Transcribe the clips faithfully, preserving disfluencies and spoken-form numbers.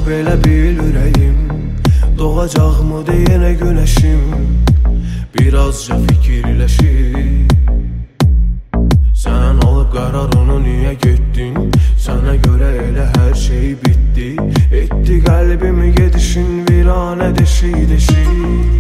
belə bil ürəyim, doğacaqmı deyənə günəşim birazca fikirləşir. Sən alıb qərarını niyə getdin? Sənə görə elə hər şey bitdi. Etdi qəlbimi gedişin viranə deşik-deşik.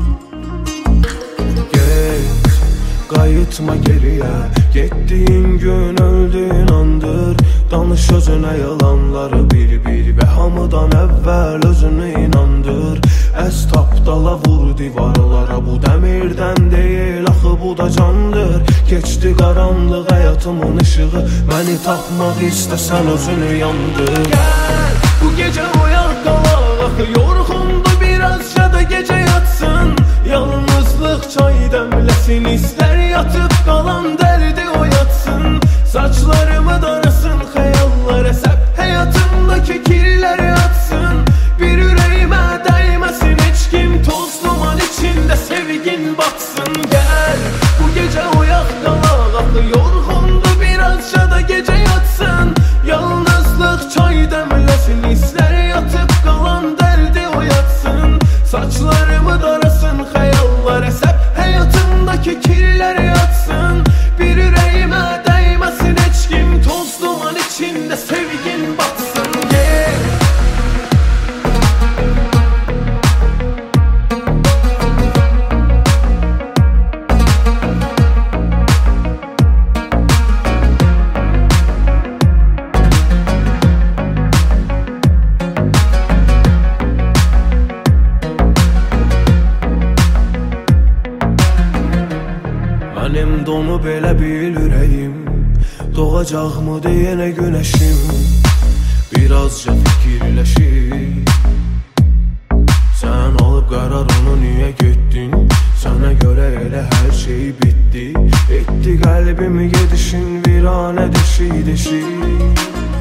Get, qayıtma geriyə, getdiyin gün öldüyün andır. Danış özünə yalanları bir-bir və hamıdan əvvəl özünü inandır. Əz tapdala vur divarlara, bu dəmirdən deyil, axı bu da candır. Keçdi qaranlıq həyatımın işığı, məni tapmaq istəsən özünü yandır. Gəl, bu gecə oyaq qalaq, axı yorğundu birazca da gecə yatsın. Yalnızlıq çay dəmləsin, istər yatıb qalan dərdi oyatsın. Saçlarımı darasın, xəyallar əsəb həyatımdakı kirləri atsın. Bir ürəyimə dəyməsin heç kim, toz duman içində sevgin batsın. Gəl, bu gecə oyaq qalaq, axı yorğundu birazca da gecə yatsın. Yalnızlıq çay dəmləsin, istər yatıb qalan dərdi oyatsın. Saçlarımı darasın, xəyallar əsəb həyatımdakı kirləri atsın. Bir ürəyimə dəyməsin heç kim, toz duman içində sevgin batsın. Yeah. Mənim donu belə bil ürəyim, doğacaqmı deyənə günəşim birazca fikirləşir. Sən alıb qərarını niyə getdin? Sənə görə elə hər şey bitdi. Etdi qəlbimi gedişin viranə deşik-deşik.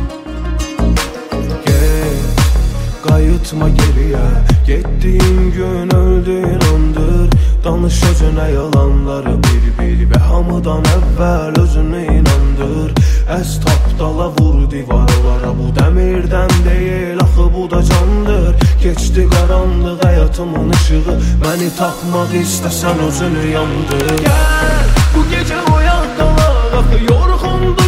Get, qayıtma geriyə, getdiyin gün öldüyün andır. Danış özünə yalanları bir-bir və hamıdan əvvəl özünü inandır. Əz tapdala vur divarlara, bu dəmirdən deyil, axı bu da candır. Keçdi qaranlıq həyatımın işığı, məni tapmaq istəsən özünü yandır. Gəl, bu gecə oyaq qalaq, axı yorğundu